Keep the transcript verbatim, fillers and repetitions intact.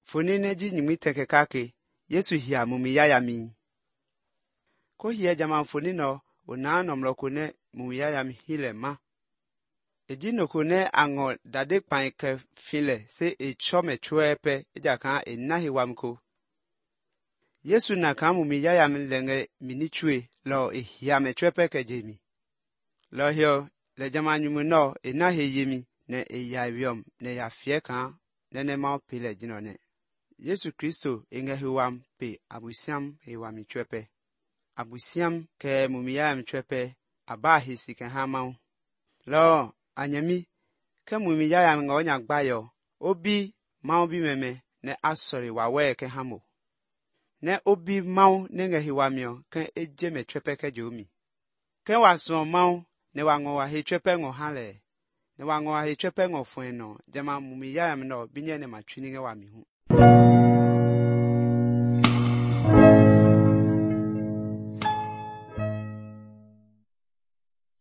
Funi neji nyimi teke kake, Yesu hiya mumi yaya mi. Ko hiya jama funi no, unano mlokune mumi yaya mi hile ma. Eji no kune ango dade panke file se e chome chuepe eja kan e nahi wamko. Yesu na kan mumi yaya mi lenge mini chue lo e hiya me chuepe ke jemi. Lo hiyo le jama nyumu no e nahi yemi ne e ya viom ne ya fie kan ne ne ma pile jino ne. Yesu Kristo inge hiwam pe abusiam hiwam chuepe. Abusiam ke mumi yaya mi chuepe aba hisi ke hamau. Lo anyami ke mumi yaya mi ngonya gbayo obi mau bi meme ne asori wawe ke hamo. Ne obi mau nenge hiwamio ke eje me chuepe ke jomi. Ke waso mau ne wango wa he chuepe ngo hale. Ne wango wa he chuepe ngo fueno jama mumi yaya mi no binye ne machuni nge wami hu.